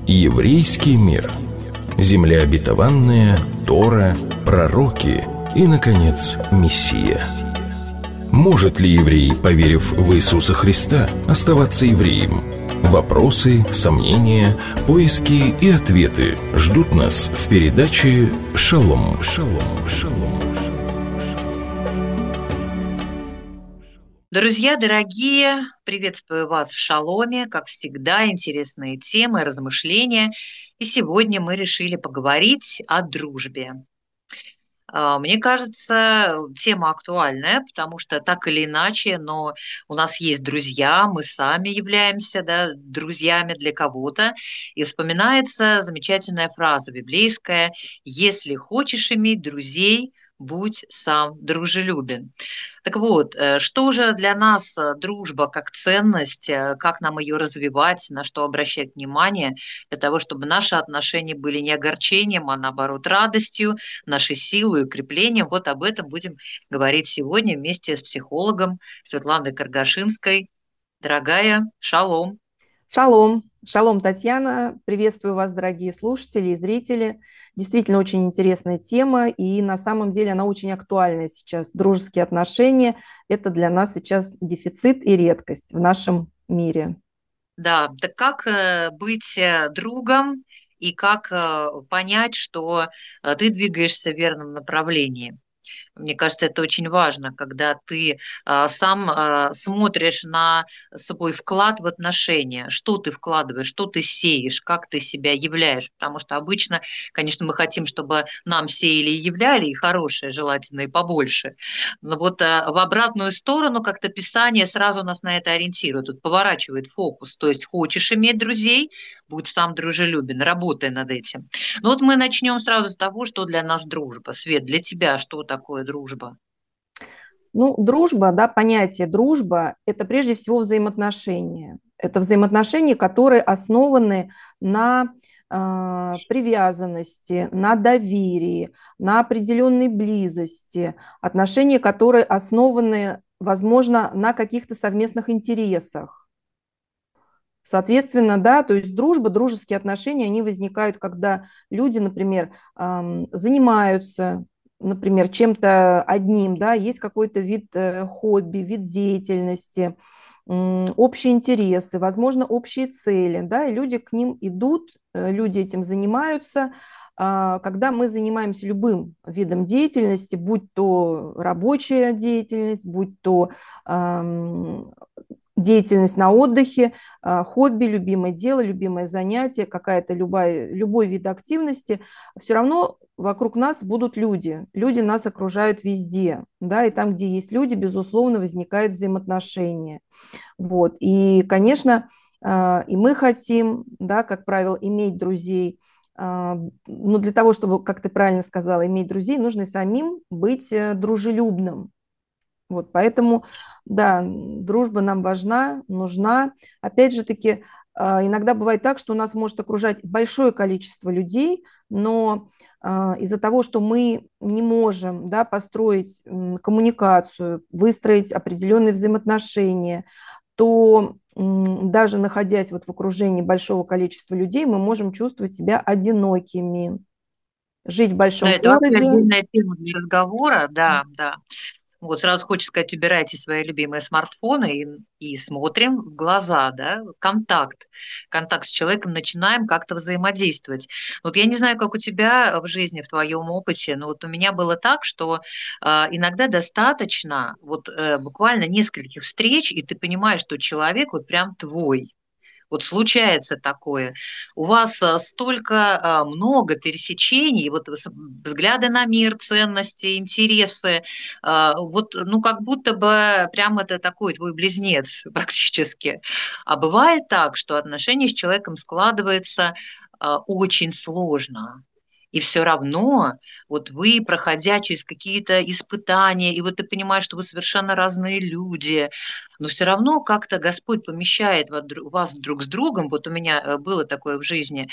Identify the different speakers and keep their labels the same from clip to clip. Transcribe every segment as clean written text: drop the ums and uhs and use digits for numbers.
Speaker 1: Еврейский мир. Земля обетованная, Тора, пророки и, наконец, Мессия. Может ли еврей, поверив в Иисуса Христа, оставаться евреем? Вопросы, сомнения, поиски и ответы ждут нас в передаче «Шалом».
Speaker 2: Друзья дорогие, приветствую вас в «Шаломе». Как всегда, интересные темы, размышления. И сегодня мы решили поговорить о дружбе. Мне кажется, тема актуальная, потому что так или иначе, но у нас есть друзья, мы сами являемся, да, друзьями для кого-то. И вспоминается замечательная фраза библейская: «Если хочешь иметь друзей, будь сам дружелюбен». Так вот, что же для нас дружба как ценность, как нам ее развивать, на что обращать внимание, для того, чтобы наши отношения были не огорчением, а наоборот радостью, нашей силой и укреплением. Вот об этом будем говорить сегодня вместе с психологом Светланой Каргашинской. Дорогая, шалом.
Speaker 3: Шалом. Шалом, Татьяна. Приветствую вас, дорогие слушатели и зрители. Действительно, очень интересная тема, и на самом деле она очень актуальная сейчас. Дружеские отношения – это для нас сейчас дефицит и редкость в нашем мире.
Speaker 2: Да, так как быть другом и как понять, что ты двигаешься в верном направлении? Мне кажется, это очень важно, когда ты сам смотришь на свой вклад в отношения, что ты вкладываешь, что ты сеешь, как ты себя являешь. Потому что обычно, конечно, мы хотим, чтобы нам сеяли и являли, и хорошее, желательно и побольше. Но вот в обратную сторону как-то Писание сразу нас на это ориентирует, тут поворачивает фокус. То есть хочешь иметь друзей, будь сам дружелюбен, работай над этим. Ну вот мы начнем сразу с того, что для нас дружба. Свет, для тебя что такое дружба?
Speaker 3: Ну, дружба, да, понятие дружба – это прежде всего взаимоотношения. Это взаимоотношения, которые основаны на привязанности, на доверии, на определенной близости, отношения, которые основаны, возможно, на каких-то совместных интересах. Соответственно, да, то есть дружба, дружеские отношения, они возникают, когда люди, например, занимаются, например, чем-то одним, да, есть какой-то вид хобби, вид деятельности, общие интересы, возможно, общие цели, да, и люди к ним идут, люди этим занимаются. Когда мы занимаемся любым видом деятельности, будь то рабочая деятельность, будь то деятельность на отдыхе, хобби, любимое дело, любимое занятие, любой вид активности, все равно вокруг нас будут люди. Люди нас окружают везде, да, и там, где есть люди, безусловно, возникают взаимоотношения. Вот. И, конечно, и мы хотим, да, как правило, иметь друзей. Но для того, чтобы, как ты правильно сказала, иметь друзей, нужно и самим быть дружелюбным. Вот, поэтому, да, дружба нам важна, нужна. Опять же таки, иногда бывает так, что нас может окружать большое количество людей, но из-за того, что мы не можем, да, построить коммуникацию, выстроить определенные взаимоотношения, то даже находясь вот в окружении большого количества людей, мы можем чувствовать себя одинокими. Жить в
Speaker 2: Да,
Speaker 3: большом
Speaker 2: это вообще
Speaker 3: городе.
Speaker 2: отдельная тема для разговора, да, да. Вот сразу хочется сказать, убирайте свои любимые смартфоны и смотрим в глаза, да, контакт с человеком, начинаем как-то взаимодействовать. Вот я не знаю, как у тебя в жизни, в твоем опыте, но вот у меня было так, что иногда достаточно вот буквально нескольких встреч, и ты понимаешь, что человек вот прям твой. Вот случается такое. У вас столько много пересечений, вот взгляды на мир, ценности, интересы. Вот, ну, как будто бы прям это такой твой близнец практически. А бывает так, что отношения с человеком складываются очень сложно. И все равно, вот вы, проходя через какие-то испытания, и вот ты понимаешь, что вы совершенно разные люди, но все равно как-то Господь помещает вас друг с другом. Вот у меня было такое в жизни.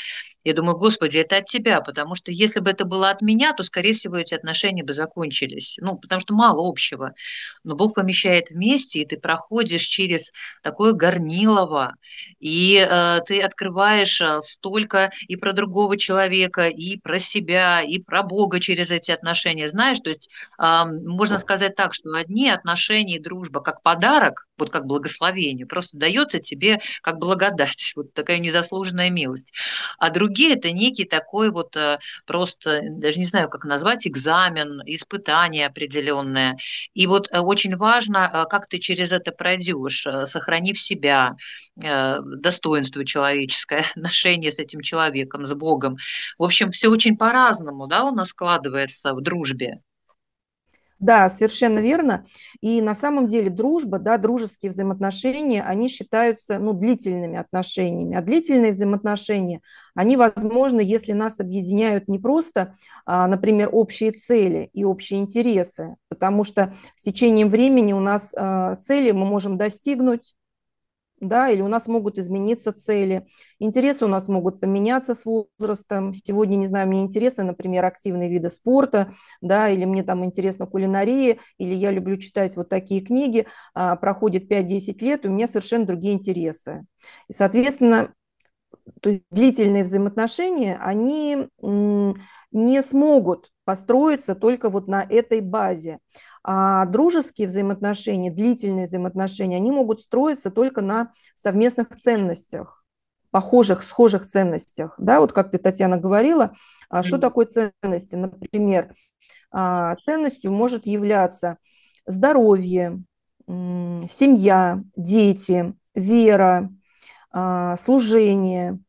Speaker 2: Я думаю, Господи, это от тебя, потому что если бы это было от меня, то, скорее всего, эти отношения бы закончились. Ну, потому что мало общего. Но Бог помещает вместе, и ты проходишь через такое горнилово, и ты открываешь столько и про другого человека, и про себя, и про Бога через эти отношения. Знаешь, то есть можно сказать так, что одни отношения и дружба как подарок, вот как благословение, просто дается тебе как благодать, вот такая незаслуженная милость. А другие — это некий такой вот просто, даже не знаю, как назвать, экзамен, испытание определенное. И вот очень важно, как ты через это пройдешь, сохранив себя, достоинство человеческое, отношение с этим человеком, с Богом. В общем, все очень по-разному, да, у нас складывается в дружбе.
Speaker 3: Да, совершенно верно. И на самом деле дружба, да, дружеские взаимоотношения, они считаются, ну, длительными отношениями. А длительные взаимоотношения, они возможны, если нас объединяют не просто, например, общие цели и общие интересы, потому что с течением времени у нас цели мы можем достигнуть, да, или у нас могут измениться цели, интересы у нас могут поменяться с возрастом. Сегодня, не знаю, мне интересно, например, активные виды спорта, да, или мне там интересна кулинария, или я люблю читать вот такие книги, проходит 5-10 лет, у меня совершенно другие интересы. И, соответственно, то есть длительные взаимоотношения, они не смогут построиться только вот на этой базе. А дружеские взаимоотношения, длительные взаимоотношения, они могут строиться только на совместных ценностях, похожих, схожих ценностях. Да, вот как ты, Татьяна, говорила, что такое ценности? Например, ценностью может являться здоровье, семья, дети, вера, служение,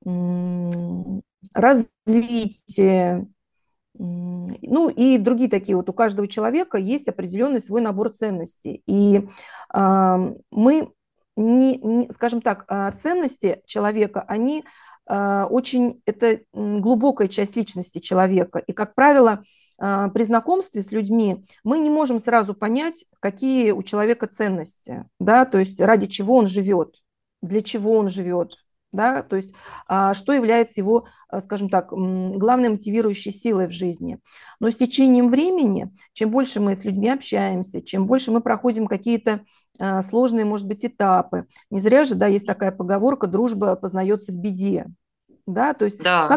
Speaker 3: развитие, ну и другие такие. Вот у каждого человека есть определенный свой набор ценностей. И мы, скажем так, ценности человека, они очень, это глубокая часть личности человека. И, как правило, при знакомстве с людьми мы не можем сразу понять, какие у человека ценности, да, то есть ради чего он живет, для чего он живет, да, то есть что является его, скажем так, главной мотивирующей силой в жизни. Но с течением времени, чем больше мы с людьми общаемся, чем больше мы проходим какие-то сложные, может быть, этапы, не зря же, да, есть такая поговорка: дружба познается в беде, да, то есть
Speaker 2: Да.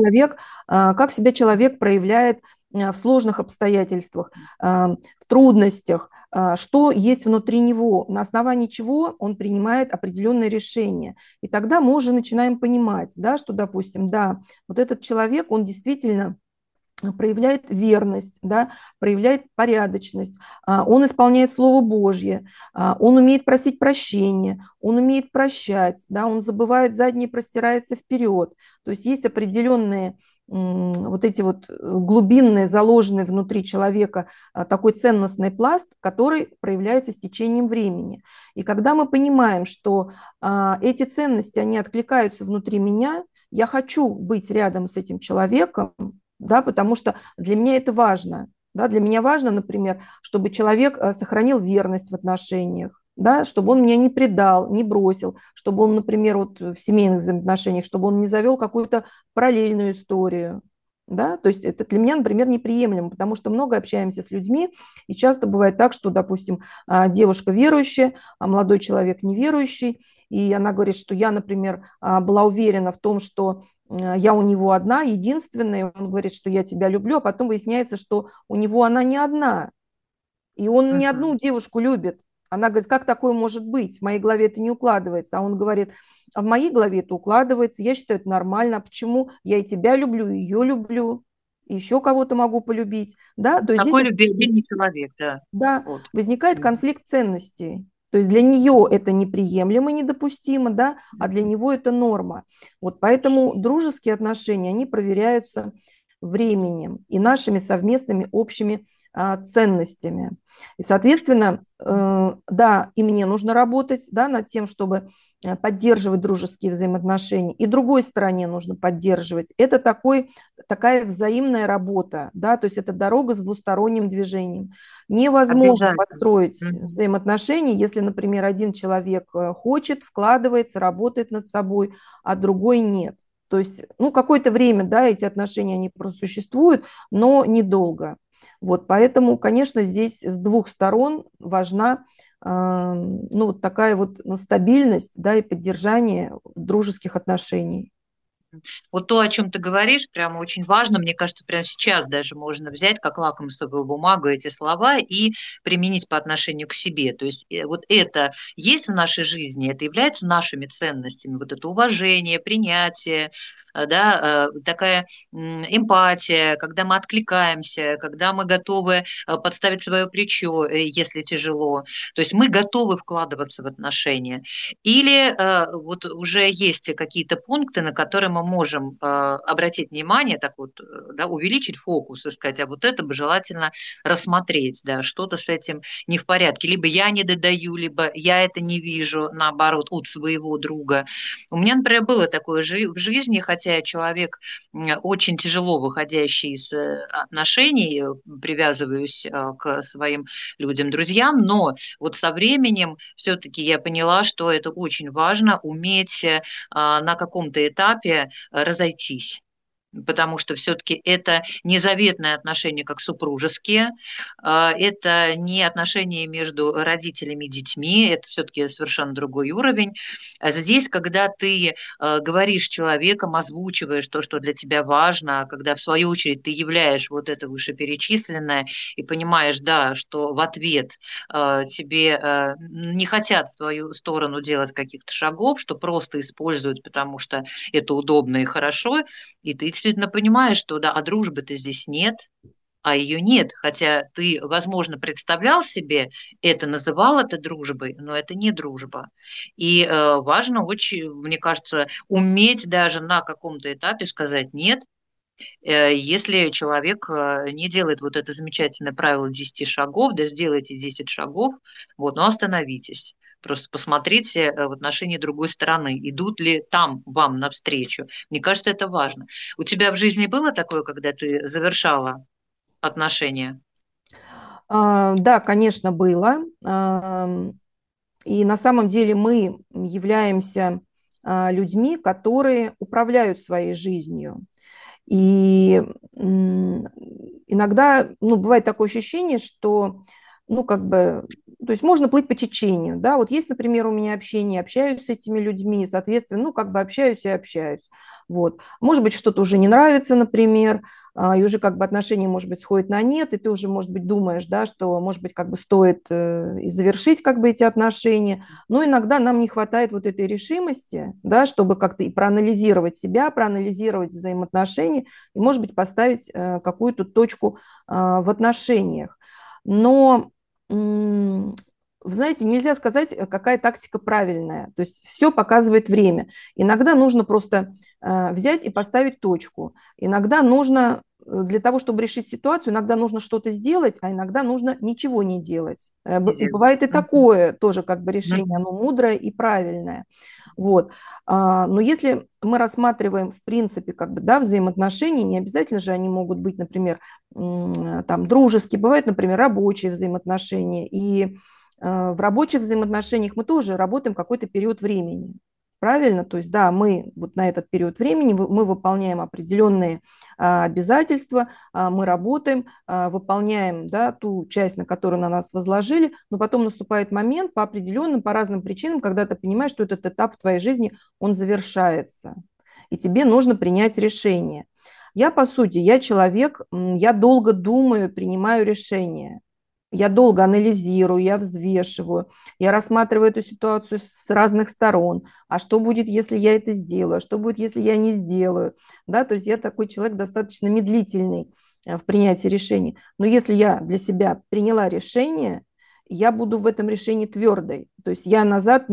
Speaker 3: как себя человек проявляет в сложных обстоятельствах, в трудностях, что есть внутри него, на основании чего он принимает определенные решения. И тогда мы уже начинаем понимать, да, что, допустим, да, вот этот человек, он действительно проявляет верность, да, проявляет порядочность, он исполняет Слово Божье, он умеет просить прощения, он умеет прощать, да, он забывает заднее, простирается вперед. То есть есть определенные вот эти вот глубинные, заложенные внутри человека такой ценностный пласт, который проявляется с течением времени. И когда мы понимаем, что эти ценности, они откликаются внутри меня, я хочу быть рядом с этим человеком, да, потому что для меня это важно. Да, для меня важно, например, чтобы человек сохранил верность в отношениях, да, чтобы он меня не предал, не бросил, чтобы он, например, вот в семейных взаимоотношениях, чтобы он не завел какую-то параллельную историю. Да? То есть это для меня, например, неприемлемо, потому что много общаемся с людьми, и часто бывает так, что, допустим, девушка верующая, а молодой человек неверующий, и она говорит, что я, например, была уверена в том, что я у него одна, единственная, он говорит, что я тебя люблю, а потом выясняется, что у него она не одна, и он не одну девушку любит. Она говорит, как такое может быть? В моей голове это не укладывается. А он говорит, а в моей голове это укладывается, я считаю это нормально. А почему? Я и тебя люблю, и ее люблю, и еще кого-то могу полюбить. Да? То есть
Speaker 2: Такой
Speaker 3: здесь
Speaker 2: любвеобильный человек, да.
Speaker 3: да,
Speaker 2: Вот.
Speaker 3: возникает конфликт ценностей. То есть для нее это неприемлемо, недопустимо, да, а для него это норма. Вот поэтому дружеские отношения, они проверяются временем и нашими совместными общими ценностями. И, соответственно, да, и мне нужно работать, да, над тем, чтобы поддерживать дружеские взаимоотношения, и другой стороне нужно поддерживать. Это такая взаимная работа, да, то есть это дорога с двусторонним движением. Невозможно построить взаимоотношения, если, например, один человек хочет, вкладывается, работает над собой, а другой нет. То есть, ну, какое-то время, да, эти отношения, они просуществуют, но недолго. Вот, поэтому, конечно, здесь с двух сторон важна, ну, вот такая вот стабильность, да, и поддержание дружеских отношений.
Speaker 2: Вот то, о чем ты говоришь, прямо очень важно. Мне кажется, прямо сейчас даже можно взять как лакмусовую бумагу эти слова и применить по отношению к себе. То есть вот это есть в нашей жизни, это является нашими ценностями. Вот это уважение, принятие, да, такая эмпатия, когда мы откликаемся, когда мы готовы подставить свое плечо, если тяжело. То есть мы готовы вкладываться в отношения. Или вот уже есть какие-то пункты, на которые мы можем обратить внимание, так вот, да, увеличить фокус и сказать, а вот это бы желательно рассмотреть, да, что-то с этим не в порядке. Либо я не додаю, либо я это не вижу, наоборот, от своего друга. У меня, например, было такое в жизни, хотя я человек очень тяжело выходящий из отношений, привязываюсь к своим людям, друзьям, но вот со временем все-таки я поняла, что это очень важно уметь на каком-то этапе разойтись. Потому что все-таки это не заветные отношения, как супружеские, это не отношения между родителями и детьми, это все-таки совершенно другой уровень. А здесь, когда ты говоришь с человеком, озвучиваешь то, что для тебя важно, когда в свою очередь ты являешь вот это вышеперечисленное и понимаешь, да, что в ответ тебе не хотят в твою сторону делать каких-то шагов, что просто используют, потому что это удобно и хорошо, и ты действительно понимаешь, что да, а дружбы-то здесь нет, а ее нет. Хотя ты, возможно, представлял себе это, называл это дружбой, но это не дружба. И важно очень, мне кажется, уметь даже на каком-то этапе сказать нет, если человек не делает вот это замечательное правило 10 шагов, да, сделайте 10 шагов, вот, но остановитесь. Просто посмотрите в отношении другой стороны, идут ли там вам навстречу. Мне кажется, это важно. У тебя в жизни было такое, когда ты завершала отношения?
Speaker 3: Да, конечно, было. И на самом деле мы являемся людьми, которые управляют своей жизнью. И иногда, ну, бывает такое ощущение, что, ну, как бы, то есть можно плыть по течению, да, вот есть, например, у меня общение, общаюсь с этими людьми, соответственно, ну, как бы общаюсь и общаюсь, вот. Может быть, что-то уже не нравится, например, и уже как бы отношения, может быть, сходят на нет, и ты уже, может быть, думаешь, да, что, может быть, как бы стоит и завершить как бы эти отношения, но иногда нам не хватает вот этой решимости, да, чтобы как-то и проанализировать себя, проанализировать взаимоотношения и, может быть, поставить какую-то точку в отношениях. Но, вы знаете, нельзя сказать, какая тактика правильная. То есть все показывает время. Иногда нужно просто взять и поставить точку. Иногда нужно для того, чтобы решить ситуацию, иногда нужно что-то сделать, а иногда нужно ничего не делать. И бывает и такое тоже как бы решение, оно мудрое и правильное. Вот. Но если мы рассматриваем, в принципе, как бы, да, взаимоотношения, не обязательно же они могут быть, например, там, дружеские, бывают, например, рабочие взаимоотношения. И в рабочих взаимоотношениях мы тоже работаем какой-то период времени. Правильно? То есть, да, мы вот на этот период времени мы выполняем определенные обязательства, мы работаем, выполняем, да, ту часть, на которую на нас возложили, но потом наступает момент по определенным, по разным причинам, когда ты понимаешь, что этот этап в твоей жизни, он завершается, и тебе нужно принять решение. Я, по сути, я человек, я долго думаю, принимаю решения. Я долго анализирую, я взвешиваю, я рассматриваю эту ситуацию с разных сторон. А что будет, если я это сделаю? А что будет, если я не сделаю? Да, то есть я такой человек достаточно медлительный в принятии решений. Но если я для себя приняла решение, я буду в этом решении твердой. То есть я назад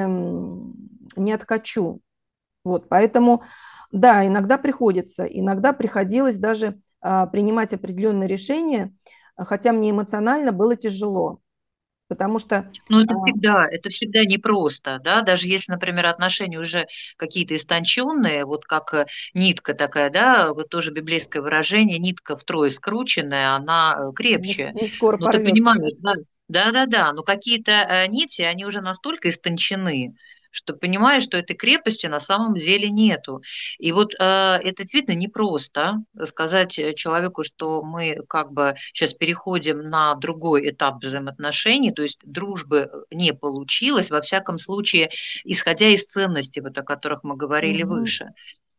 Speaker 3: не откачу. Вот, поэтому, да, иногда иногда приходилось даже принимать определенные решения, хотя мне эмоционально было тяжело, потому что...
Speaker 2: Ну, это всегда непросто, да, даже если, например, отношения уже какие-то истонченные, вот как нитка такая, да, вот тоже библейское выражение, нитка втрое скрученная, она крепче.
Speaker 3: Не скоро
Speaker 2: Но ты
Speaker 3: порвется.
Speaker 2: понимаешь, да, да, но какие-то нити, они уже настолько истончены, что понимаешь, что этой крепости на самом деле нету. И вот это действительно непросто сказать человеку, что мы как бы сейчас переходим на другой этап взаимоотношений, то есть дружбы не получилось, во всяком случае, исходя из ценностей, вот о которых мы говорили
Speaker 3: Мгм.
Speaker 2: выше.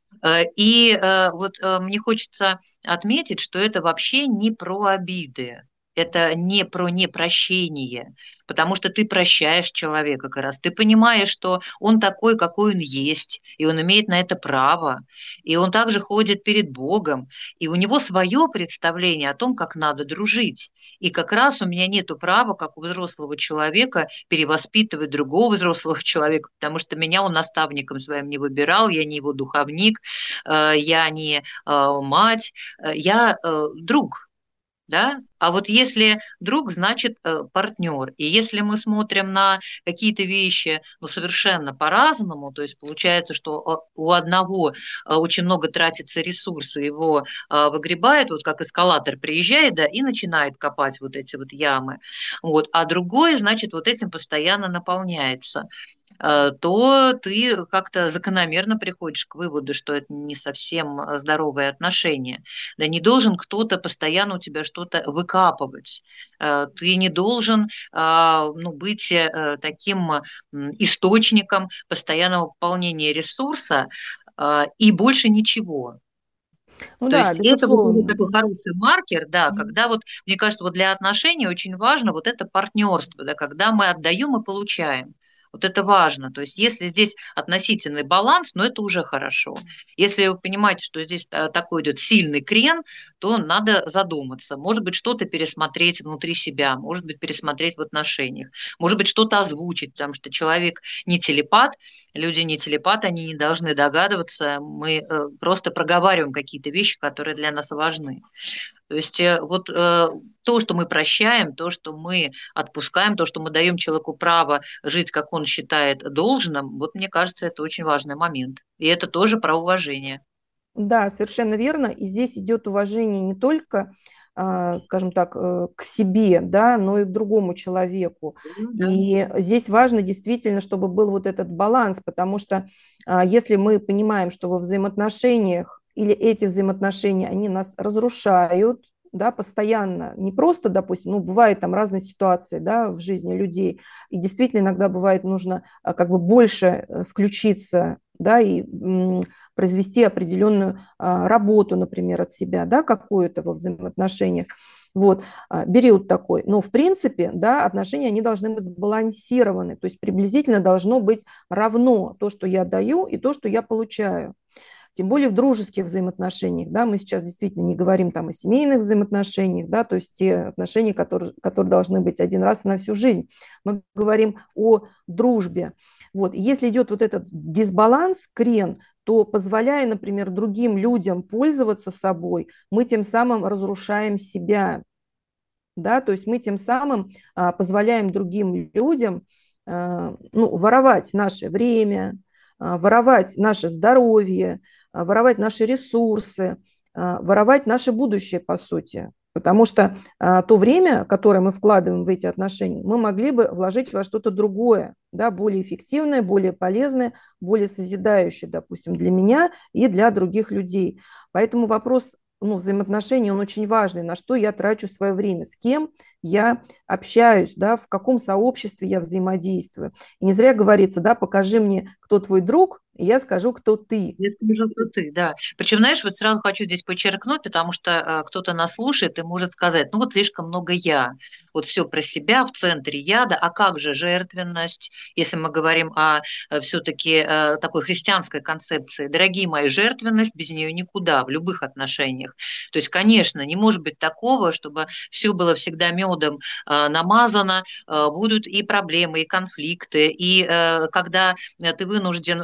Speaker 2: И вот мне хочется отметить, что это вообще не про обиды, это не про непрощение, потому что ты прощаешь человека как раз, ты понимаешь, что он такой, какой он есть, и он имеет на это право, и он также ходит перед Богом, и у него свое представление о том, как надо дружить. И как раз у меня нету права, как у взрослого человека, перевоспитывать другого взрослого человека, потому что меня он наставником своим не выбирал, я не его духовник, я не мать, я друг, да? А вот если друг, значит партнер. И если мы смотрим на какие-то вещи ну, совершенно по-разному, то есть получается, что у одного очень много тратится ресурсов, его выгребает, вот как эскалатор приезжает, да, и начинает копать вот эти вот ямы, вот, а другой, значит, вот этим постоянно наполняется, то ты как-то закономерно приходишь к выводу, что это не совсем здоровые отношения. Да не должен кто-то постоянно у тебя что-то выкапывать. Ты не должен ну, быть таким источником постоянного пополнения ресурса и больше ничего.
Speaker 3: Ну
Speaker 2: То
Speaker 3: да,
Speaker 2: есть это вот уже
Speaker 3: безусловно.
Speaker 2: такой хороший маркер, да,
Speaker 3: Мгм.
Speaker 2: когда вот, мне кажется, вот для отношений очень важно вот это партнерство, да, когда мы отдаем и получаем. Вот это важно. То есть если здесь относительный баланс, ну это уже хорошо. Если вы понимаете, что здесь такой идет сильный крен, то надо задуматься. Может быть, что-то пересмотреть внутри себя, может быть, пересмотреть в отношениях, может быть, что-то озвучить, потому что человек не телепат, люди не телепаты, они не должны догадываться. Мы просто проговариваем какие-то вещи, которые для нас важны. То есть вот то, что мы прощаем, то, что мы отпускаем, то, что мы даем человеку право жить, как он считает должным, вот мне кажется, это очень важный момент. И это тоже про уважение.
Speaker 3: Да, совершенно верно. И здесь идет уважение не только, скажем так, к себе, да, но и к другому человеку.
Speaker 2: Ну да.
Speaker 3: И здесь важно действительно, чтобы был вот этот баланс, потому что если мы понимаем, что во взаимоотношениях или эти взаимоотношения, они нас разрушают, да, постоянно, не просто, допустим, ну, бывают там разные ситуации, да, в жизни людей, и действительно иногда бывает нужно как бы больше включиться, да, и произвести определенную работу, например, от себя, да, какую-то во взаимоотношениях. Вот, период такой. Но, в принципе, да, отношения, они должны быть сбалансированы, то есть приблизительно должно быть равно то, что я даю, и то, что я получаю. Тем более в дружеских взаимоотношениях, да, мы сейчас действительно не говорим там о семейных взаимоотношениях, да, то есть те отношения, которые должны быть один раз и на всю жизнь. Мы говорим о дружбе. Вот. Если идет вот этот дисбаланс, крен, то позволяя, например, другим людям пользоваться собой, мы тем самым разрушаем себя, да, то есть мы тем самым позволяем другим людям ну, воровать наше время, воровать наше здоровье, воровать наши ресурсы, воровать наше будущее, по сути. Потому что то время, которое мы вкладываем в эти отношения, мы могли бы вложить во что-то другое, да, более эффективное, более полезное, более созидающее, допустим, для меня и для других людей. Поэтому вопрос ну, взаимоотношений, он очень важный, на что я трачу свое время, с кем я общаюсь, да, в каком сообществе я взаимодействую. И не зря говорится, да, покажи мне, кто твой друг, и я скажу, кто ты.
Speaker 2: Я скажу, что ты, да. Причем, знаешь, вот сразу хочу здесь подчеркнуть, потому что кто-то нас слушает и может сказать, ну вот слишком много я, вот все про себя в центре я, да, а как же жертвенность, если мы говорим о все-таки такой христианской концепции. Дорогие мои, жертвенность, без нее никуда, в любых отношениях. То есть, конечно, не может быть такого, чтобы все было всегда медом намазано, будут и проблемы, и конфликты, и когда ты вынужден даже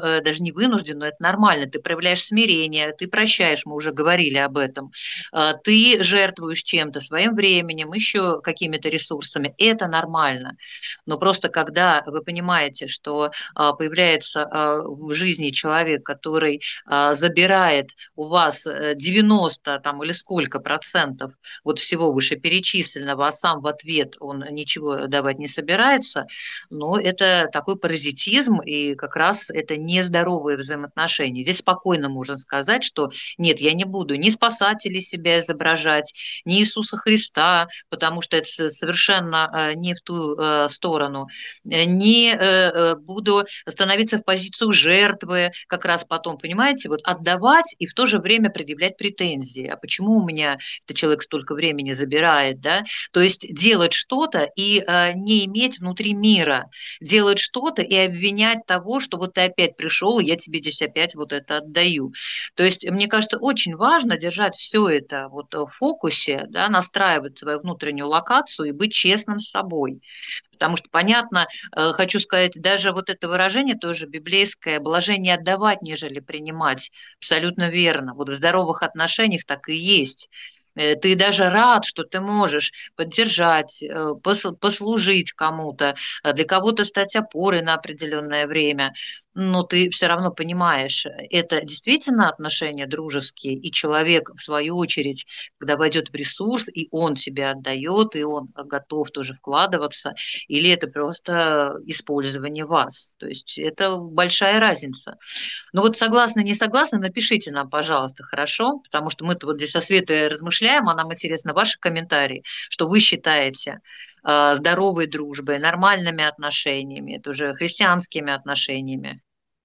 Speaker 2: не вынужден, но это нормально. Ты проявляешь смирение, ты прощаешь, мы уже говорили об этом. Ты жертвуешь чем-то, своим временем, еще какими-то ресурсами. Это нормально. Но просто когда вы понимаете, что появляется в жизни человек, который забирает у вас 90 там, или сколько процентов вот всего вышеперечисленного, а сам в ответ он ничего давать не собирается, но это такой паразитизм, и как раз это нездоровые взаимоотношения. Здесь спокойно можно сказать, что нет, я не буду ни спасателей себя изображать, ни Иисуса Христа, потому что это совершенно не в ту сторону, не буду становиться в позицию жертвы, как раз потом, понимаете, вот отдавать и в то же время предъявлять претензии. А почему у меня этот человек столько времени забирает, да? То есть делать что-то и не иметь внутри мира, делать что-то и обвинять того, что вот ты опять пришел, и я тебе здесь опять вот это отдаю. То есть, мне кажется, очень важно держать все это вот в фокусе, да, настраивать свою внутреннюю локацию и быть честным с собой. Потому что, понятно, хочу сказать, даже вот это выражение тоже библейское, блажение отдавать, нежели принимать, абсолютно верно. Вот в здоровых отношениях так и есть. Ты даже рад, что ты можешь поддержать, послужить кому-то, для кого-то стать опорой на определенное время. Но ты все равно понимаешь, это действительно отношения дружеские, и человек, в свою очередь, когда войдет в ресурс, и он себя отдает, и он готов тоже вкладываться, или это просто использование вас. То есть это большая разница. Ну вот согласны, не согласны, напишите нам, пожалуйста, хорошо? Потому что мы-то вот здесь со Светой размышляем, а нам интересны ваши комментарии, что вы считаете здоровой дружбой, нормальными отношениями, тоже христианскими отношениями.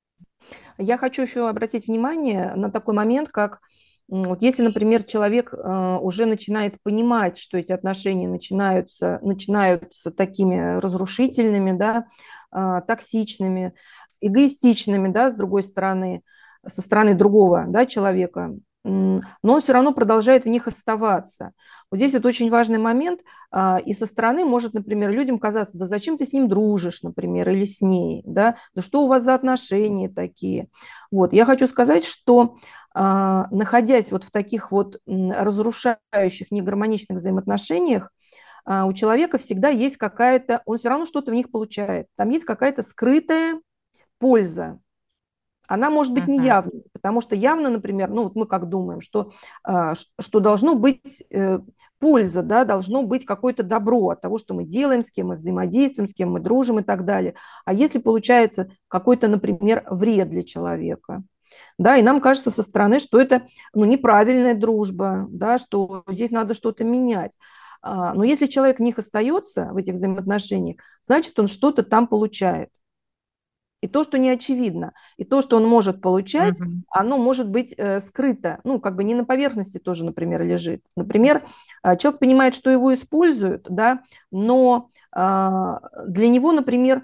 Speaker 3: Я хочу еще обратить внимание на такой момент, как вот если, например, человек уже начинает понимать, что эти отношения начинаются такими разрушительными, да, токсичными, эгоистичными, да, с другой стороны, со стороны другого, да, человека, но он все равно продолжает в них оставаться. Вот здесь вот очень важный момент, и со стороны может, например, людям казаться, да зачем ты с ним дружишь, например, или с ней, да, да что у вас за отношения такие. Вот, я хочу сказать, что находясь вот в таких вот разрушающих, негармоничных взаимоотношениях, у человека всегда есть какая-то, он все равно что-то в них получает, там есть какая-то скрытая польза. Она может быть неявной, потому что явно, например, ну вот мы как думаем, что должно быть польза, да, должно быть какое-то добро от того, что мы делаем, с кем мы взаимодействуем, с кем мы дружим и так далее. А если получается какой-то, например, вред для человека, да, и нам кажется со стороны, что это неправильная дружба, да, что здесь надо что-то менять. Но если человек в них остается, в этих взаимоотношениях, значит, он что-то там получает. И то, что не очевидно, и то, что он может получать, оно может быть скрыто, ну, как бы не на поверхности тоже, например, лежит. Например, человек понимает, что его используют, да, но для него, например,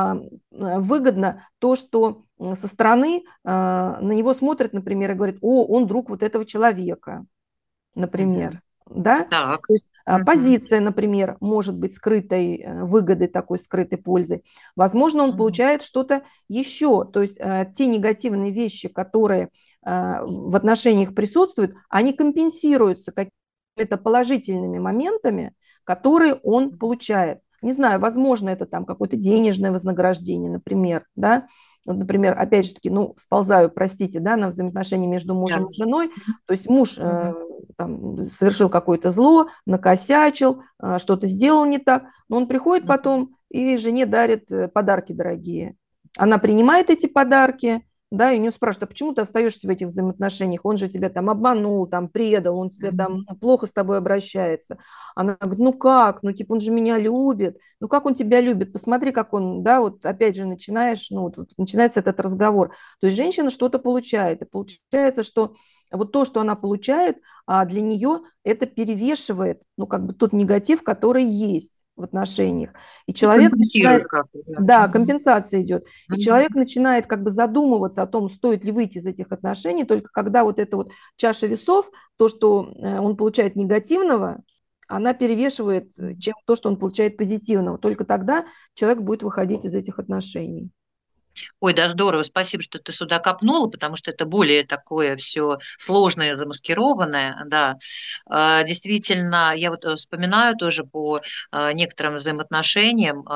Speaker 3: выгодно то, что со стороны на него смотрят, например, и говорят, о, он друг вот этого человека, например. Да?
Speaker 2: Так.
Speaker 3: То есть позиция, например, может быть скрытой выгодой, такой скрытой пользой. Возможно, он получает что-то еще. То есть те негативные вещи, которые в отношениях присутствуют, они компенсируются какими-то положительными моментами, которые он получает. Не знаю, возможно, это там какое-то денежное вознаграждение, например, да. Вот, например, опять же таки, сползаю, простите, да, на взаимоотношения между мужем и женой. То есть муж там, совершил какое-то зло, накосячил, что-то сделал не так, но он приходит потом и жене дарит подарки дорогие. Она принимает эти подарки, да, и у нее спрашивают, а почему ты остаешься в этих взаимоотношениях? Он же тебя там обманул, там предал, он тебя там плохо с тобой обращается. Она говорит, ну как, ну типа он же меня любит, ну как он тебя любит, посмотри, как он, да, вот опять же начинаешь, вот начинается этот разговор. То есть женщина что-то получает, и получается, что вот то, что она получает, для нее это перевешивает, как бы тот негатив, который есть в отношениях. И человек начинает, да, компенсация идет. И человек начинает как бы задумываться о том, стоит ли выйти из этих отношений, только когда вот эта вот чаша весов, то, что он получает негативного, она перевешивает, чем то, что он получает позитивного. Только тогда человек будет выходить из этих отношений.
Speaker 2: Ой, да, здорово, спасибо, что ты сюда копнула, потому что это более такое все сложное, замаскированное, да. Действительно, я вот вспоминаю тоже по некоторым взаимоотношениям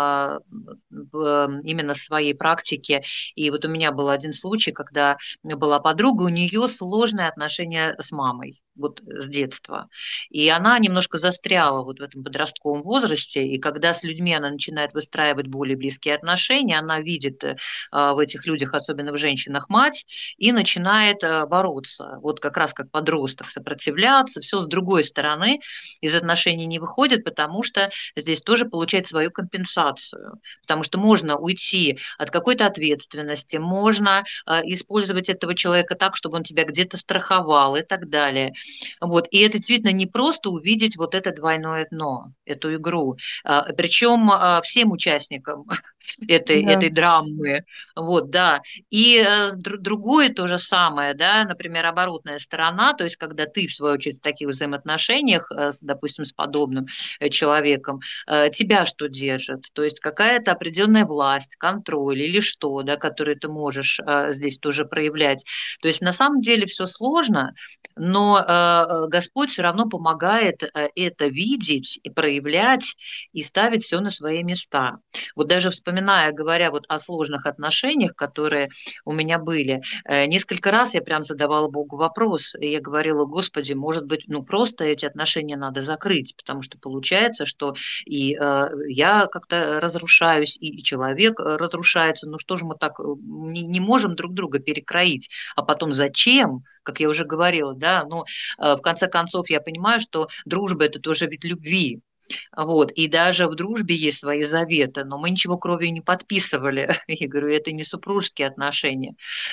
Speaker 2: именно своей практики. И вот у меня был один случай, когда была подруга, у нее сложные отношения с мамой, вот с детства. И она немножко застряла вот в этом подростковом возрасте, и когда с людьми она начинает выстраивать более близкие отношения, она видит в этих людях, особенно в женщинах, мать, и начинает бороться. Вот как раз как подросток сопротивляться, все с другой стороны из отношений не выходит, потому что здесь тоже получает свою компенсацию. Потому что можно уйти от какой-то ответственности, можно использовать этого человека так, чтобы он тебя где-то страховал и так далее. Вот. И это действительно не просто увидеть вот это двойное дно, эту игру. Причем всем участникам этой
Speaker 3: Да.
Speaker 2: драмы. Вот, да. И другое то же самое, да, например, оборотная сторона, то есть когда ты, в свою очередь, в таких взаимоотношениях, допустим, с подобным человеком, тебя что держит? То есть какая-то определенная власть, контроль или что, да, который ты можешь здесь тоже проявлять. То есть на самом деле все сложно, но Господь все равно помогает это видеть и проявлять и ставить все на свои места. Вот даже вспоминая, говоря вот о сложных отношениях, которые у меня были, несколько раз я прям задавала Богу вопрос, и я говорила: Господи, может быть, ну просто эти отношения надо закрыть, потому что получается, что и я как-то разрушаюсь, и человек разрушается, ну что же мы так не можем друг друга перекроить, а потом зачем? Как я уже говорила, да, но в конце концов я понимаю, что дружба – это тоже вид любви, вот, и даже в дружбе есть свои заветы, но мы ничего кровью не подписывали. Я говорю, это не супружеские отношения.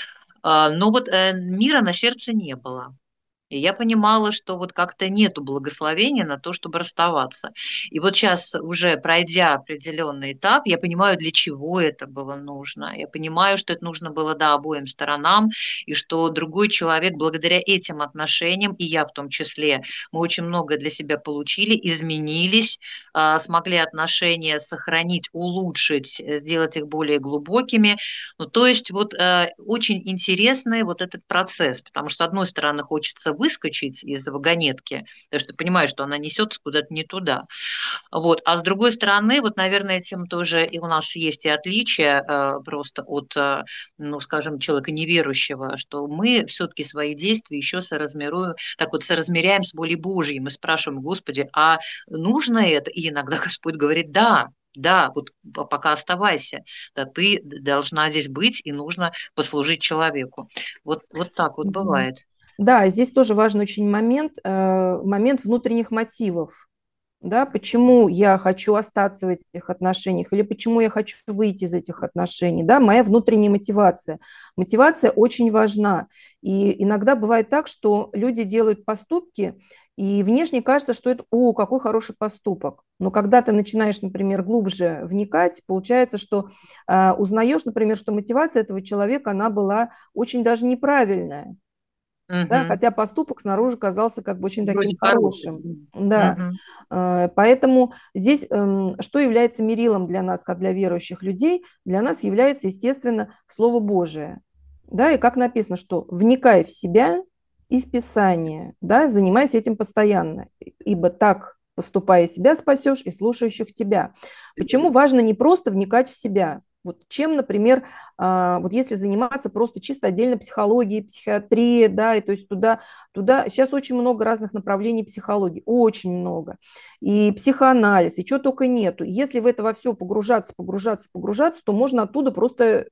Speaker 2: Но вот мира на сердце не было. И я понимала, что вот как-то нету благословения на то, чтобы расставаться. И вот сейчас, уже пройдя определенный этап, я понимаю, для чего это было нужно. Я понимаю, что это нужно было, да, обоим сторонам, и что другой человек, благодаря этим отношениям, и я в том числе, мы очень много для себя получили, изменились, смогли отношения сохранить, улучшить, сделать их более глубокими. Ну, то есть вот очень интересный вот этот процесс, потому что, с одной стороны, хочется выскочить из вагонетки, потому что ты понимаешь, что она несется куда-то не туда. Вот. А с другой стороны, вот, наверное, этим тоже и у нас есть и отличие просто от, ну, скажем, человека неверующего, что мы все-таки свои действия еще соразмеруем, так вот соразмеряем с волей Божьей. Мы спрашиваем: Господи, а нужно это? И иногда Господь говорит: да, да, вот пока оставайся, да, ты должна здесь быть, и нужно послужить человеку. Вот так вот
Speaker 3: Мгм.
Speaker 2: бывает.
Speaker 3: Да, здесь тоже важный очень момент, момент внутренних мотивов. Да, почему я хочу остаться в этих отношениях или почему я хочу выйти из этих отношений, да, моя внутренняя мотивация. Мотивация очень важна. И иногда бывает так, что люди делают поступки, и внешне кажется, что это, о, какой хороший поступок. Но когда ты начинаешь, например, глубже вникать, получается, что узнаешь, например, что мотивация этого человека, она была очень даже неправильная. Да,
Speaker 2: Мгм.
Speaker 3: хотя поступок снаружи казался как бы очень таким
Speaker 2: Вроде хороший.
Speaker 3: хорошим. Да.
Speaker 2: Мгм.
Speaker 3: Поэтому здесь что является мерилом для нас, как для верующих людей? Для нас является, естественно, Слово Божие. Да, и как написано, что вникай в себя и в Писание, да, занимайся этим постоянно, ибо так, поступая себя, спасешь и слушающих тебя. Почему важно не просто вникать в себя? Вот чем, например, вот если заниматься просто чисто отдельно психологией, психиатрией, да, и то есть туда сейчас очень много разных направлений психологии, очень много, и психоанализ, и чего только нету. Если в это во все погружаться, то можно оттуда просто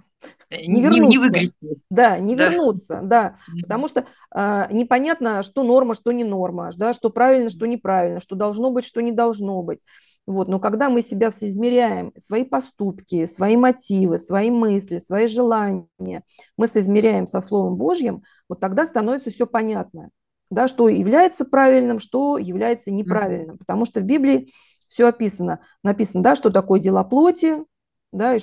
Speaker 3: не
Speaker 2: Не
Speaker 3: вернуться.
Speaker 2: выгрести.
Speaker 3: Да, не
Speaker 2: Да.
Speaker 3: вернуться, да,
Speaker 2: Мгм.
Speaker 3: потому что непонятно, что норма, что не норма, да, что правильно, что неправильно, что должно быть, что не должно быть. Вот. Но когда мы себя соизмеряем, свои поступки, свои мотивы, свои мысли, свои желания, мы соизмеряем со Словом Божьим, вот тогда становится все понятно, да, что является правильным, что является
Speaker 2: Мгм.
Speaker 3: неправильным, потому что в Библии все написано, да, что такое дела плоти, да, и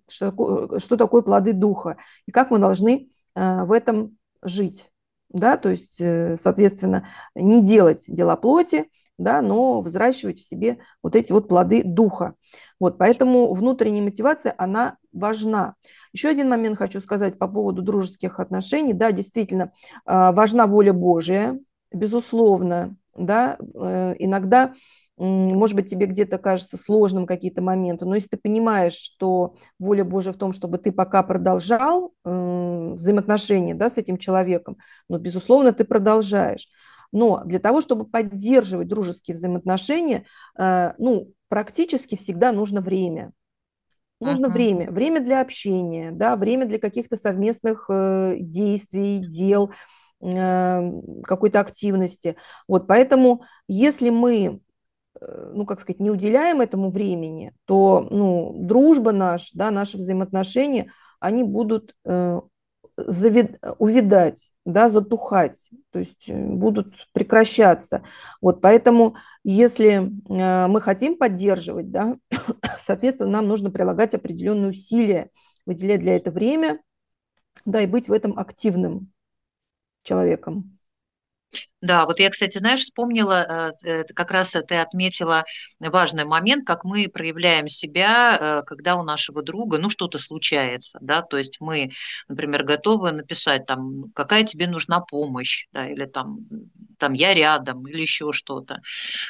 Speaker 3: что такое плоды духа, и как мы должны в этом жить. Да, то есть, соответственно, не делать дела плоти, да, но взращивать в себе вот эти вот плоды духа. Вот, поэтому внутренняя мотивация, она важна. Еще один момент хочу сказать по поводу дружеских отношений. Да, действительно, важна воля Божия, безусловно, да, иногда, может быть, тебе где-то кажется сложным какие-то моменты, но если ты понимаешь, что воля Божия в том, чтобы ты пока продолжал взаимоотношения, да, с этим человеком, ну, безусловно, ты продолжаешь. Но для того, чтобы поддерживать дружеские взаимоотношения, ну, практически всегда нужно время. Нужно
Speaker 2: Мгм.
Speaker 3: время для общения, да, время для каких-то совместных действий, дел, какой-то активности. Вот, поэтому если мы, ну, как сказать, не уделяем этому времени, то, ну, дружба наша, да, наши взаимоотношения, они будут увядать, да, затухать, то есть будут прекращаться. Вот поэтому, если мы хотим поддерживать, да, соответственно, нам нужно прилагать определенные усилия, выделять для этого время, да, и быть в этом активным человеком.
Speaker 2: Да, вот я, кстати, знаешь, вспомнила, как раз ты отметила важный момент, как мы проявляем себя, когда у нашего друга, ну, что-то случается, да, то есть мы, например, готовы написать там, какая тебе нужна помощь, да, или там я рядом, или еще что-то.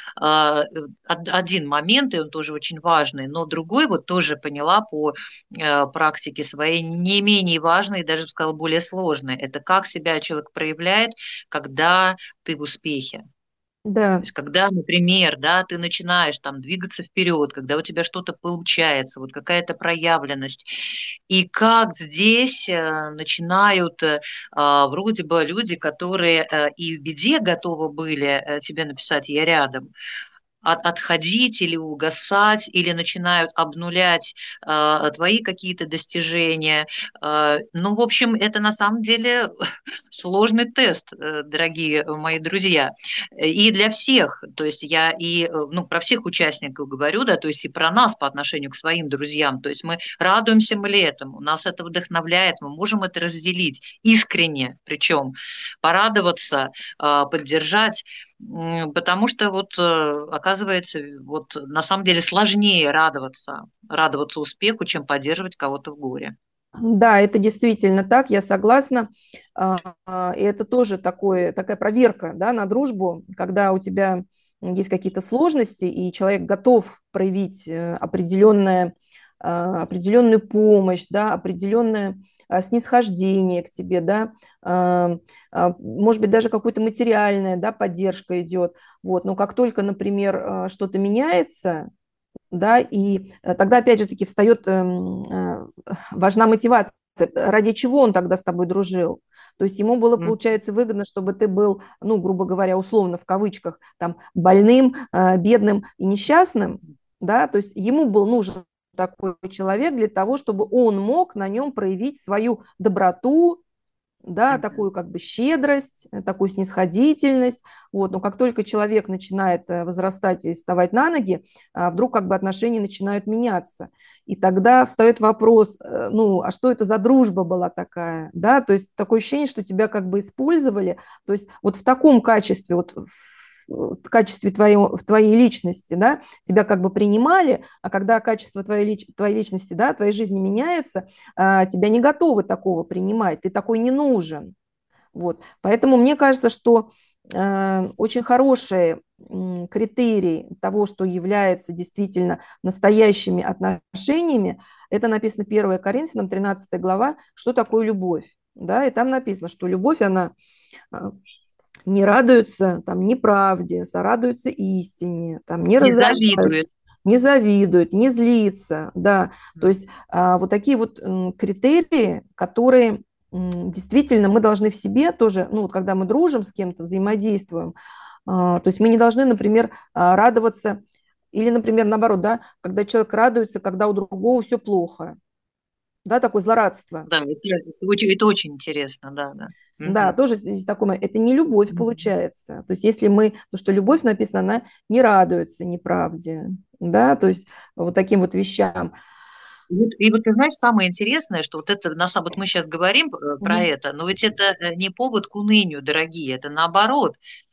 Speaker 2: Один момент, и он тоже очень важный, но другой вот тоже поняла по практике своей, не менее важный, даже бы сказала, более сложный. Это как себя человек проявляет, когда ты в успехе. То
Speaker 3: Да,
Speaker 2: есть когда, например, да, ты начинаешь там двигаться вперед, когда у тебя что-то получается, вот какая-то проявленность, и как здесь начинают вроде бы люди, которые и в беде готовы были тебе написать «я рядом», отходить или угасать, или начинают обнулять твои какие-то достижения. Ну, в общем, это на самом деле сложный тест, дорогие мои друзья. И для всех, то есть я и, ну, про всех участников говорю, да, то есть и про нас по отношению к своим друзьям. То есть мы радуемся мы этому, нас это вдохновляет, мы можем это разделить искренне, причем порадоваться, поддержать. Потому что вот оказывается, вот на самом деле сложнее радоваться успеху, чем поддерживать кого-то в горе.
Speaker 3: да, это действительно так, я согласна. И это тоже такая проверка, да, на дружбу, когда у тебя есть какие-то сложности, и человек готов проявить определенную помощь, да, определенное снисхождение к тебе, да, может быть, даже какая-то материальная, да, поддержка идет. Вот. Но как только, например, что-то меняется, да, и тогда, опять же таки, встает важна мотивация. Ради чего он тогда с тобой дружил? То есть ему было,
Speaker 2: М.
Speaker 3: получается, выгодно, чтобы ты был, ну, грубо говоря, условно, в кавычках, там, больным, бедным и несчастным, да, то есть ему был нужен такой человек для того, чтобы он мог на нем проявить свою доброту, да,
Speaker 2: Мгм.
Speaker 3: такую как бы щедрость, такую снисходительность. Вот. Но как только человек начинает возрастать и вставать на ноги, вдруг как бы отношения начинают меняться. И тогда встает вопрос, ну, а что это за дружба была такая? Да? То есть такое ощущение, что тебя как бы использовали. То есть вот в таком качестве, вот в качестве твоей личности, да, тебя как бы принимали, а когда качество твоей личности, да, твоей жизни меняется, тебя не готовы такого принимать, ты такой не нужен. Вот. Поэтому мне кажется, что очень хороший критерий того, что является действительно настоящими отношениями, это написано 1 Коринфянам, 13 глава, что такое любовь. Да, и там написано, что любовь, она не радуется там неправде, сорадуется истине, там не
Speaker 2: Не
Speaker 3: раздражается,
Speaker 2: завидует.
Speaker 3: не завидует, не злится, да, то
Speaker 2: М.
Speaker 3: есть вот такие вот критерии, которые действительно мы должны в себе тоже, ну вот когда мы дружим с кем-то, взаимодействуем, то есть мы не должны, например, радоваться или, например, наоборот, да, когда человек радуется, когда у другого все плохо, да, такое злорадство.
Speaker 2: Да, это очень интересно, да, да.
Speaker 3: Да,
Speaker 2: Мгм.
Speaker 3: тоже здесь такое, это не любовь
Speaker 2: Мгм.
Speaker 3: получается. То есть если мы, то что любовь написана, она не радуется неправде, да, то есть вот таким вот вещам.
Speaker 2: И вот ты знаешь, самое интересное, что вот это, вот мы сейчас говорим про
Speaker 3: Мгм.
Speaker 2: это, но ведь это не повод к унынию, дорогие, это наоборот.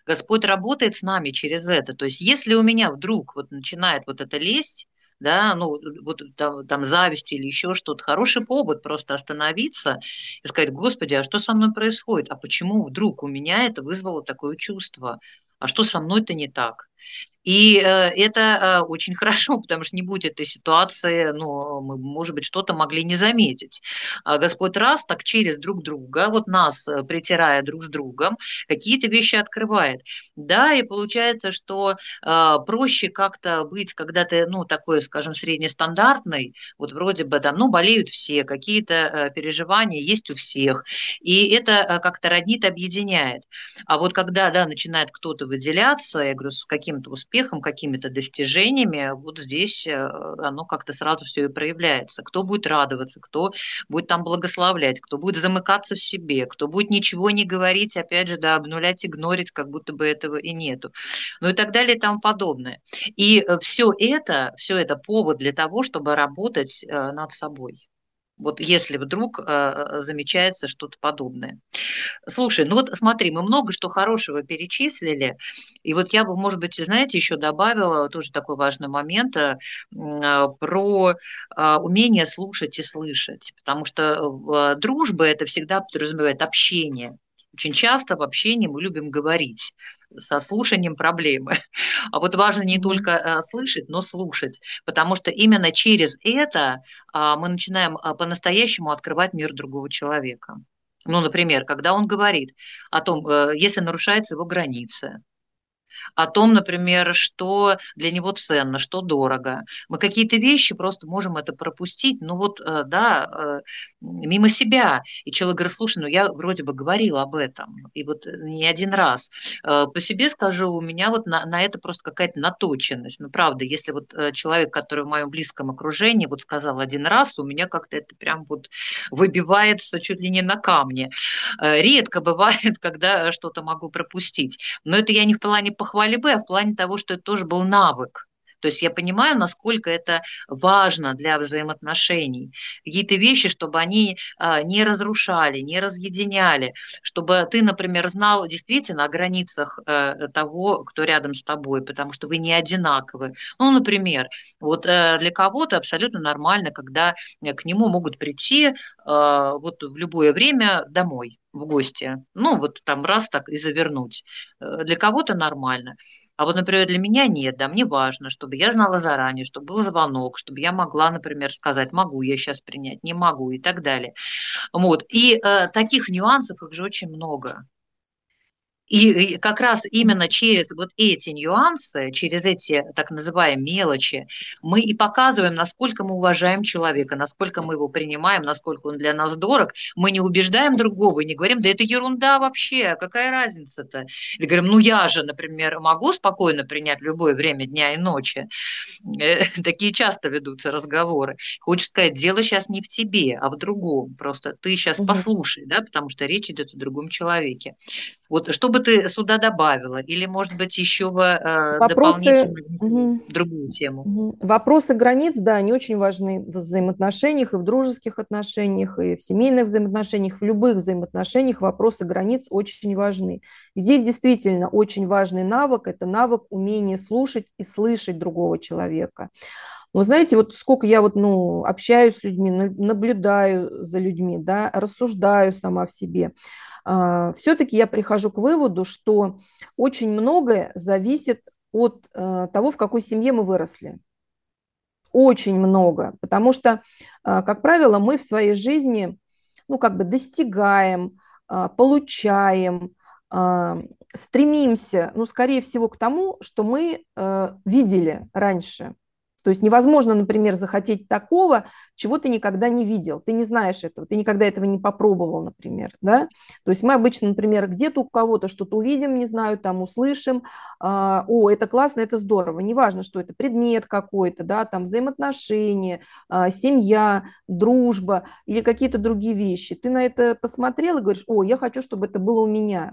Speaker 2: Господь работает с нами через это. То есть если у меня вдруг вот начинает вот это лезть, да, ну, вот там зависть или еще что-то, хороший повод просто остановиться и сказать: Господи, а что со мной происходит? А почему вдруг у меня это вызвало такое чувство? А что со мной-то не так? И это очень хорошо, потому что не будь этой ситуации, ну, мы, может быть, что-то могли не заметить. А Господь раз так через друг друга, вот нас, притирая друг с другом, какие-то вещи открывает. Да, и получается, что проще как-то быть, когда ты, ну, такой, скажем, среднестандартный, вот вроде бы там, ну, болеют все, какие-то переживания есть у всех, и это как-то роднит, объединяет. А вот когда, да, начинает кто-то выделяться, я говорю, с каким-то успехом, какими-то достижениями, вот здесь оно как-то сразу все и проявляется. Кто будет радоваться, кто будет там благословлять, кто будет замыкаться в себе, кто будет ничего не говорить, опять же, да, обнулять, игнорить, как будто бы этого и нету. Ну и так далее и тому подобное. И все это повод для того, чтобы работать над собой. Вот если вдруг замечается что-то подобное. Слушай, ну вот смотри, мы много что хорошего перечислили, и вот я бы, может быть, знаете, еще добавила тоже такой важный момент про умение слушать и слышать, потому что дружба это всегда подразумевает общение. Очень часто в общении мы любим говорить, со слушанием проблемы. А вот важно не только слышать, но слушать, потому что именно через это мы начинаем по-настоящему открывать мир другого человека. Ну, например, когда он говорит о том, если нарушаются его границы, о том, например, что для него ценно, что дорого. Мы какие-то вещи просто можем это пропустить, ну вот, да, мимо себя. И человек говорит: слушай, ну я вроде бы говорила об этом, и вот не один раз. По себе скажу, у меня вот на это просто какая-то наточенность. Ну, правда, если вот человек, который в моем близком окружении, вот сказал один раз, у меня как-то это прям вот выбивается чуть ли не на камне. Редко бывает, когда что-то могу пропустить. Но это я не в плане похвальбы, а в плане того, что это тоже был навык. То есть я понимаю, насколько это важно для взаимоотношений. Какие-то вещи, чтобы они не разрушали, не разъединяли, чтобы ты, например, знал действительно о границах того, кто рядом с тобой, потому что вы не одинаковы. Ну, например, вот для кого-то абсолютно нормально, когда к нему могут прийти вот в любое время домой в гости. Ну, вот там раз так и завернуть. Для кого-то нормально. А вот, например, для меня нет, да, мне важно, чтобы я знала заранее, чтобы был звонок, чтобы я могла, например, сказать, могу я сейчас принять, не могу и так далее. Вот. И таких нюансов, их же очень много. И как раз именно через вот эти нюансы, через эти так называемые мелочи, мы и показываем, насколько мы уважаем человека, насколько мы его принимаем, насколько он для нас дорог. Мы не убеждаем другого и не говорим: да это ерунда вообще, какая разница-то? Или говорим: ну я же, например, могу спокойно принять в любое время дня и ночи. Такие часто ведутся разговоры. Хочешь сказать, дело сейчас не в тебе, а в другом. Просто ты сейчас
Speaker 3: Мгм.
Speaker 2: послушай, да, потому что речь идет о другом человеке. Вот что бы ты сюда добавила? Или, может быть, еще бы
Speaker 3: Вопросы,
Speaker 2: дополнительно
Speaker 3: мгм,
Speaker 2: другую тему?
Speaker 3: вопросы границ, да, они очень важны в взаимоотношениях, и в дружеских отношениях, и в семейных взаимоотношениях, в любых взаимоотношениях вопросы границ очень важны. И здесь действительно очень важный навык – это навык умения слушать и слышать другого человека. Но знаете, вот сколько я вот, ну, общаюсь с людьми, наблюдаю за людьми, да, рассуждаю сама в себе, все-таки я прихожу к выводу, что очень многое зависит от того, в какой семье мы выросли. Очень много, потому что, как правило, мы в своей жизни, ну, как бы достигаем, получаем, стремимся, ну, скорее всего, к тому, что мы видели раньше. То есть невозможно, например, захотеть такого, чего ты никогда не видел. Ты не знаешь этого, ты никогда этого не попробовал, например, да? То есть мы обычно, например, где-то у кого-то что-то увидим, не знаю, там услышим, о, это классно, это здорово. Неважно, что это предмет какой-то, да, там взаимоотношения, семья, дружба или какие-то другие вещи. Ты на это посмотрел и говоришь: о, я хочу, чтобы это было у меня.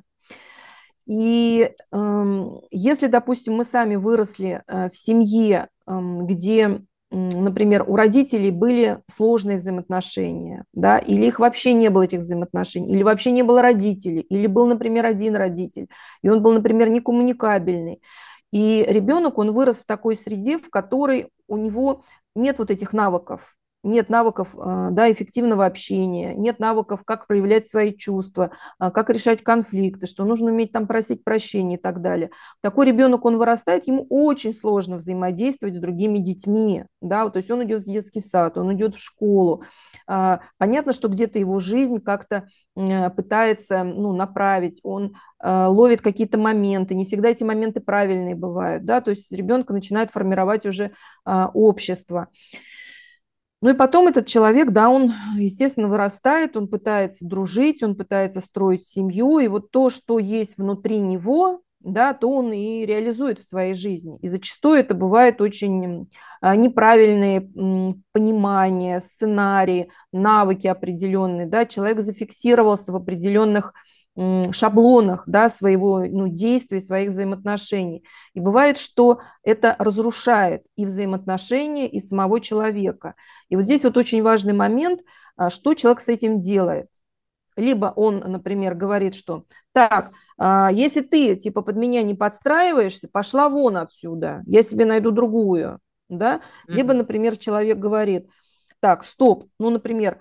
Speaker 3: И если, допустим, мы сами выросли в семье, где например, у родителей были сложные взаимоотношения, да, или их вообще не было, этих взаимоотношений, или вообще не было родителей, или был, например, один родитель, и он был, например, некоммуникабельный. И ребенок, он вырос в такой среде, в которой у него нет вот этих навыков, нет навыков, да, эффективного общения, нет навыков, как проявлять свои чувства, как решать конфликты, что нужно уметь там просить прощения и так далее. Такой ребенок, он вырастает, ему очень сложно взаимодействовать с другими детьми, да, вот, то есть он идет в детский сад, он идет в школу. Понятно, что где-то его жизнь как-то пытается, ну, направить, он ловит какие-то моменты, не всегда эти моменты правильные бывают, да, то есть ребенка начинает формировать уже общество. Ну и потом этот человек, да, он, естественно, вырастает, он пытается дружить, он пытается строить семью, и вот то, что есть внутри него, да, то он и реализует в своей жизни. И зачастую это бывает очень неправильные понимания, сценарии, навыки определенные, да, человек зафиксировался в определенных шаблонах, да, своего, ну, действий, своих взаимоотношений. И бывает, что это разрушает и взаимоотношения, и самого человека. И вот здесь вот очень важный момент, что человек с этим делает. Либо он, например, говорит, что так, если ты типа под меня не подстраиваешься, пошла вон отсюда, я себе найду другую, да. Либо, например, человек говорит, так, стоп, ну, например,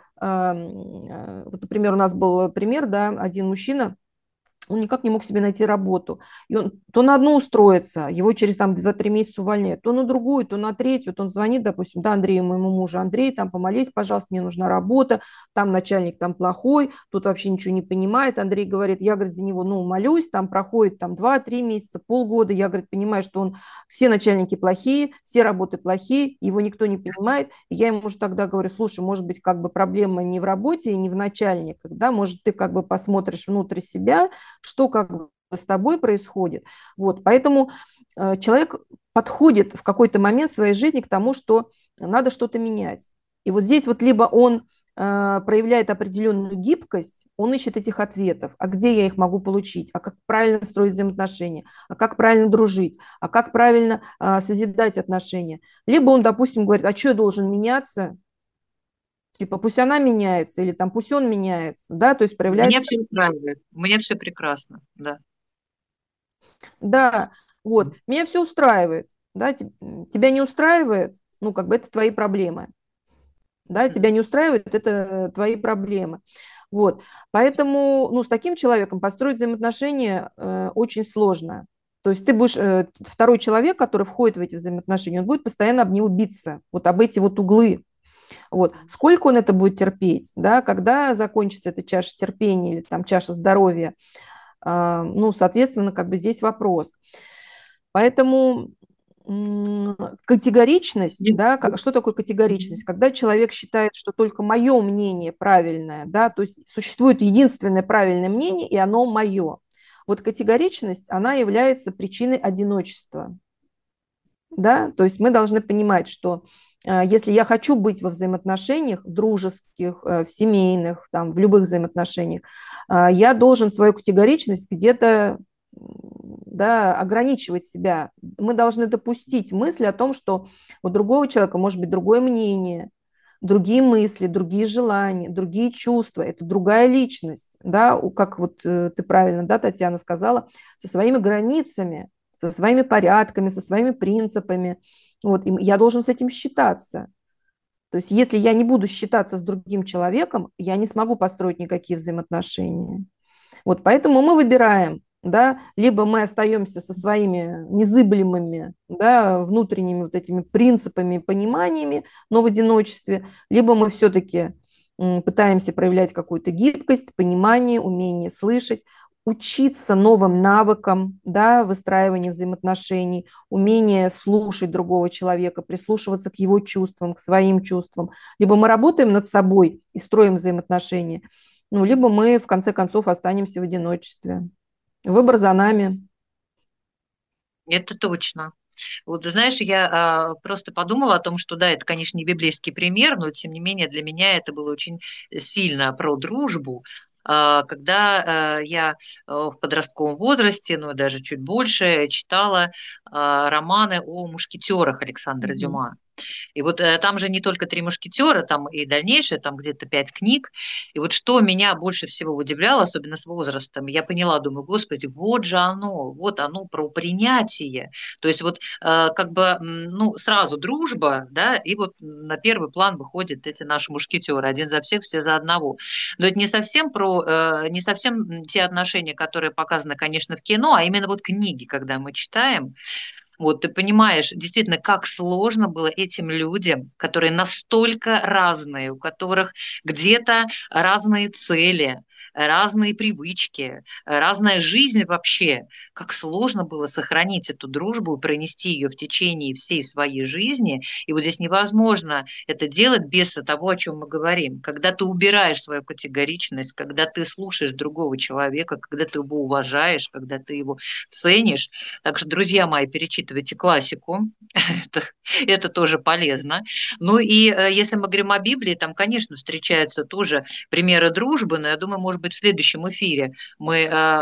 Speaker 3: вот, например, у нас был пример, да, один мужчина, он никак не мог себе найти работу. И он то на одну устроится, его через там 2-3 месяца увольняют, то на другую, то на третью. Вот он звонит, допустим, да, Андрею, моему мужу: Андрей, там, помолись, пожалуйста, мне нужна работа, там начальник там плохой, тут вообще ничего не понимает. Андрей говорит, я, говорит, за него, ну, молюсь, там проходит там 2-3 месяца, полгода, я, говорит, понимаю, что он, все начальники плохие, все работы плохие, его никто не понимает. И я ему уже тогда говорю, слушай, может быть, как бы проблема не в работе и не в начальниках, да, может, ты как бы посмотришь внутрь себя, что как бы с тобой происходит. Вот, поэтому человек подходит в какой-то момент своей жизни к тому, что надо что-то менять. И вот здесь вот либо он проявляет определенную гибкость, он ищет этих ответов, а где я их могу получить, а как правильно строить взаимоотношения, а как правильно дружить, а как правильно созидать отношения. Либо он, допустим, говорит, а что я должен меняться, типа пусть она меняется или там пусть он меняется, да, то есть
Speaker 2: Меня
Speaker 3: проявляется.
Speaker 2: все устраивает, у меня все прекрасно, да.
Speaker 3: Да, вот, меня все устраивает, да, тебя не устраивает, ну, как бы это твои проблемы, да, тебя не устраивает, это твои проблемы, вот, поэтому, ну, с таким человеком построить взаимоотношения очень сложно, то есть ты будешь, второй человек, который входит в эти взаимоотношения, он будет постоянно об него биться, вот об эти вот углы, вот, сколько он это будет терпеть, да, когда закончится эта чаша терпения или там чаша здоровья, ну, соответственно, как бы здесь вопрос. Поэтому категоричность, да, что такое категоричность? Когда человек считает, что только мое мнение правильное, да, то есть существует единственное правильное мнение, и оно мое. Вот категоричность, она является причиной одиночества, да, то есть мы должны понимать, что если я хочу быть во взаимоотношениях, в дружеских, в семейных, там, в любых взаимоотношениях, я должен свою категоричность где-то, да, ограничивать себя. Мы должны допустить мысли о том, что у другого человека может быть другое мнение, другие мысли, другие желания, другие чувства. Это другая личность, да, как вот ты правильно, да, Татьяна сказала, со своими границами, со своими порядками, со своими принципами. Вот, и я должен с этим считаться. То есть если я не буду считаться с другим человеком, я не смогу построить никакие взаимоотношения. Вот, поэтому мы выбираем, да, либо мы остаемся со своими незыблемыми, да, внутренними вот этими принципами, пониманиями, но в одиночестве, либо мы все-таки пытаемся проявлять какую-то гибкость, понимание, умение слышать, учиться новым навыкам, да, выстраивания взаимоотношений, умение слушать другого человека, прислушиваться к его чувствам, к своим чувствам. Либо мы работаем над собой и строим взаимоотношения, ну, либо мы, в конце концов, останемся в одиночестве. Выбор за нами.
Speaker 2: Это точно. Вот, ты знаешь, я просто подумала о том, что да, это, конечно, не библейский пример, но тем не менее для меня это было очень сильно про дружбу. Когда я в подростковом возрасте, ну даже чуть больше, читала романы о мушкетерах Александра
Speaker 3: Мгм.
Speaker 2: Дюма. И вот там же не только «Три мушкетера», там и дальнейшее, там где-то 5 книг. И вот что меня больше всего удивляло, особенно с возрастом, я поняла, думаю, господи, вот же оно, вот оно про принятие. То есть вот как бы, ну, сразу дружба, да, и вот на первый план выходят эти наши мушкетеры, один за всех, все за одного. Но это не совсем не совсем те отношения, которые показаны, конечно, в кино, а именно вот книги, когда мы читаем. Вот ты понимаешь, действительно, как сложно было этим людям, которые настолько разные, у которых где-то разные цели, разные привычки, разная жизнь вообще, как сложно было сохранить эту дружбу и пронести ее в течение всей своей жизни. И вот здесь невозможно это делать без того, о чем мы говорим. Когда ты убираешь свою категоричность, когда ты слушаешь другого человека, когда ты его уважаешь, когда ты его ценишь. Так что, друзья мои, перечитывайте классику, это тоже полезно. Ну и если мы говорим о Библии, там, конечно, встречаются тоже примеры дружбы, но я думаю, может быть, в следующем эфире мы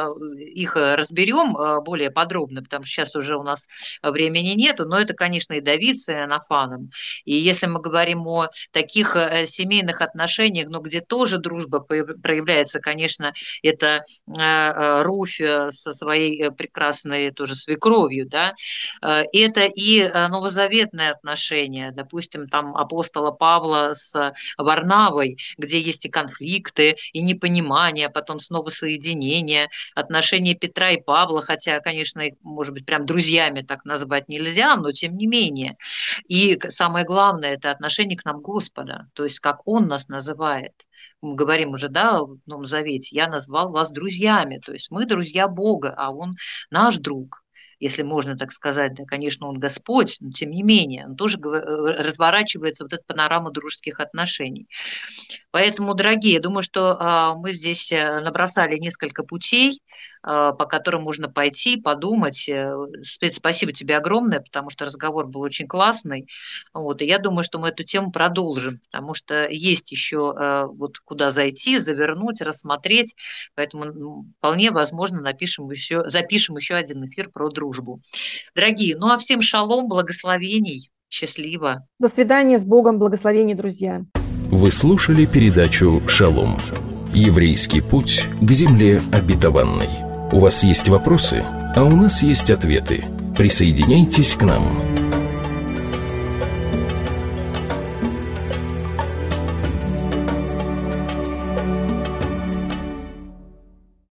Speaker 2: их разберем более подробно, потому что сейчас уже у нас времени нету, но это, конечно, и Давид с Иоаннафаном. И если мы говорим о таких семейных отношениях, но где тоже дружба проявляется, конечно, это Руфь со своей прекрасной тоже свекровью, да, это и новозаветные отношения, допустим, там апостола Павла с Варнавой, где есть и конфликты, и непонимание, а потом снова соединение, отношения Петра и Павла, хотя, конечно, их, может быть, прям друзьями так назвать нельзя, но тем не менее. И самое главное, это отношение к нам Господа, то есть как Он нас называет. Мы говорим уже, да, в Новом Завете, я назвал вас друзьями, то есть мы друзья Бога, а Он наш друг. Если можно так сказать, да, конечно, он Господь, но тем не менее, он тоже разворачивается вот эта панорама дружеских отношений. Поэтому, дорогие, думаю, что мы здесь набросали несколько путей, по которым можно пойти, подумать. Свет, спасибо тебе огромное, потому что разговор был очень классный. Вот, и я думаю, что мы эту тему продолжим, потому что есть еще вот куда зайти, завернуть, рассмотреть. Поэтому вполне возможно запишем еще один эфир про дружбу. Дорогие, ну а всем шалом, благословений, счастливо.
Speaker 3: До свидания, с Богом, благословений, друзья.
Speaker 1: Вы слушали передачу «Шалом». Еврейский путь к земле обетованной. У вас есть вопросы, а у нас есть ответы. Присоединяйтесь к нам.